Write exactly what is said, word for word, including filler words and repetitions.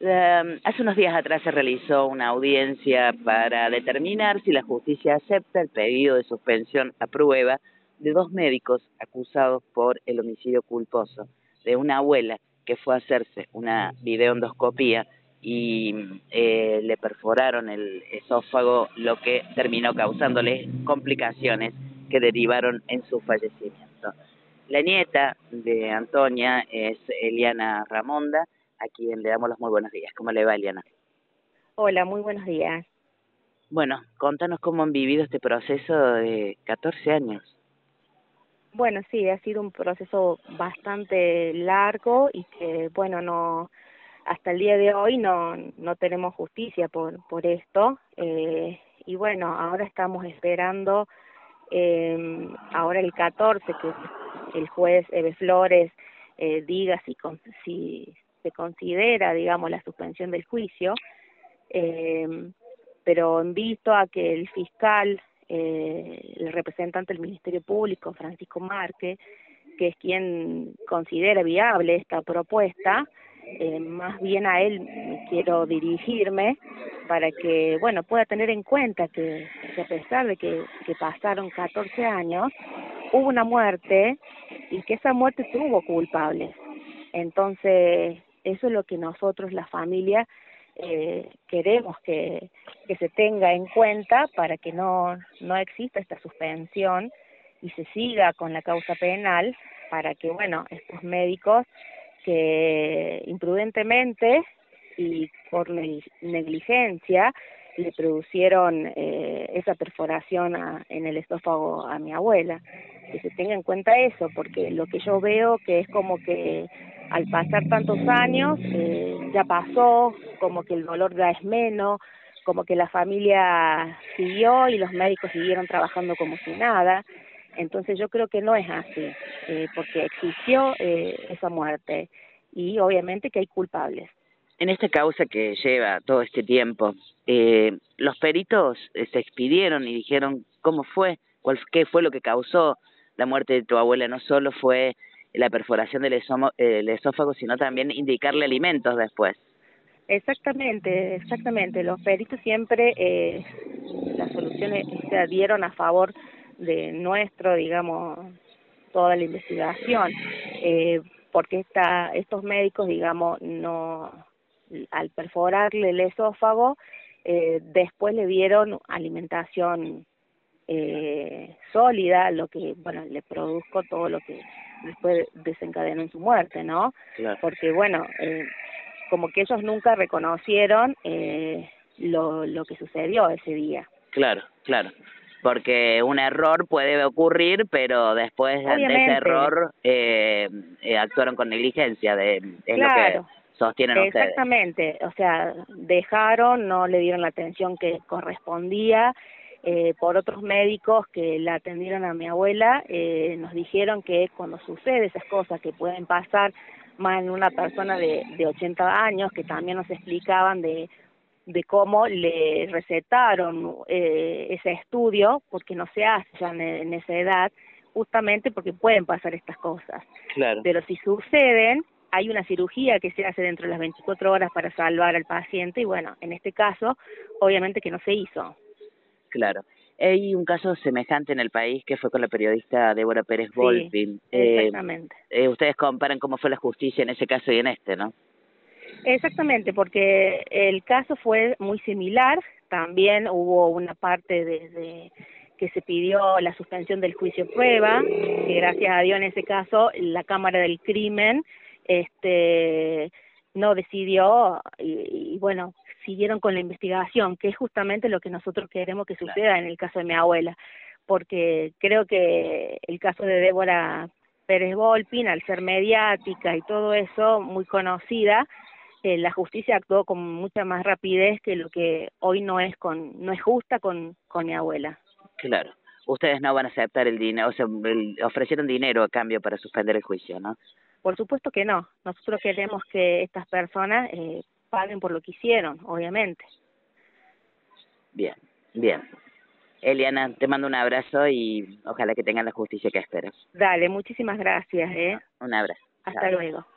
Eh, hace unos días atrás se realizó una audiencia para determinar si la justicia acepta el pedido de suspensión a prueba de dos médicos acusados por el homicidio culposo de una abuela que fue a hacerse una videoendoscopía y eh, le perforaron el esófago, lo que terminó causándole complicaciones que derivaron en su fallecimiento. La nieta de Antonia es Eliana Ramonda, a quien le damos los muy buenos días. ¿Cómo le va, Eliana? Hola, muy buenos días. Bueno, contanos cómo han vivido este proceso de catorce años. Bueno, sí, ha sido un proceso bastante largo y que, bueno, no, hasta el día de hoy no, no tenemos justicia por, por esto. Eh, y bueno, ahora estamos esperando, eh, ahora el catorce, que el juez Eve Flores eh, diga si, con, si se considera, digamos, la suspensión del juicio. Eh, pero en visto a que el fiscal, eh, el representante del Ministerio Público, Francisco Márquez, que es quien considera viable esta propuesta, eh, más bien a él quiero dirigirme para que, bueno, pueda tener en cuenta que, que a pesar de que, que pasaron catorce años, hubo una muerte y que esa muerte tuvo culpables. Entonces, eso es lo que nosotros, la familia, eh, queremos que, que se tenga en cuenta para que no, no exista esta suspensión y se siga con la causa penal para que, bueno, estos médicos que imprudentemente y por negligencia le produjeron eh, esa perforación a, en el esófago a mi abuela, que se tenga en cuenta eso, porque lo que yo veo que es como que al pasar tantos años eh, ya pasó, como que el dolor ya es menos, como que la familia siguió y los médicos siguieron trabajando como si nada. Entonces yo creo que no es así, eh, porque existió eh, esa muerte y obviamente que hay culpables. En esta causa que lleva todo este tiempo, eh, los peritos eh, se expidieron y dijeron cómo fue, cuál, qué fue lo que causó la muerte de tu abuela. No solo fue la perforación del esófago, el esófago, sino también indicarle alimentos después. Exactamente, exactamente. Los peritos siempre, eh, las soluciones se dieron a favor de nuestro, digamos, toda la investigación, eh, porque esta, estos médicos, digamos, no, al perforarle el esófago, eh, después le dieron alimentación eh, sólida, lo que, bueno, le produjo todo lo que después desencadenó en su muerte, ¿no? Claro. Porque, bueno, eh, como que ellos nunca reconocieron eh, lo, lo que sucedió ese día. Claro, claro. Porque un error puede ocurrir, pero después Obviamente. ante ese error eh, eh, actuaron con negligencia, de, es Claro, lo que sostienen ustedes. Exactamente, o sea, dejaron, no le dieron la atención que correspondía. Eh, por otros médicos que la atendieron a mi abuela, eh, nos dijeron que cuando sucede esas cosas que pueden pasar más en una persona de, de ochenta años, que también nos explicaban de, de cómo le recetaron eh, ese estudio, porque no se hace ya en, en esa edad, justamente porque pueden pasar estas cosas. Claro. Pero si suceden, hay una cirugía que se hace dentro de las veinticuatro horas para salvar al paciente y bueno, en este caso, obviamente que no se hizo. Claro. Hay un caso semejante en el país que fue con la periodista Débora Pérez Volpin. Sí, exactamente. Eh, eh, ustedes comparan cómo fue la justicia en ese caso y en este, ¿no? Exactamente, porque el caso fue muy similar, también hubo una parte de, de que se pidió la suspensión del juicio prueba, que gracias a Dios en ese caso la Cámara del Crimen este no decidió y, y bueno, siguieron con la investigación, que es justamente lo que nosotros queremos que suceda claro. En el caso de mi abuela, porque creo que el caso de Débora Pérez Volpin, al ser mediática y todo eso, muy conocida, eh, la justicia actuó con mucha más rapidez que lo que hoy no es con no es justa con, con mi abuela. Claro. Ustedes no van a aceptar el dinero, o sea, el, ofrecieron dinero a cambio para suspender el juicio, ¿no? Por supuesto que no. Nosotros queremos que estas personas eh, paguen por lo que hicieron, obviamente. Bien, bien. Eliana, te mando un abrazo y ojalá que tengan la justicia que esperas. Dale, muchísimas gracias. ¿eh? Un abrazo. Hasta Chao. luego.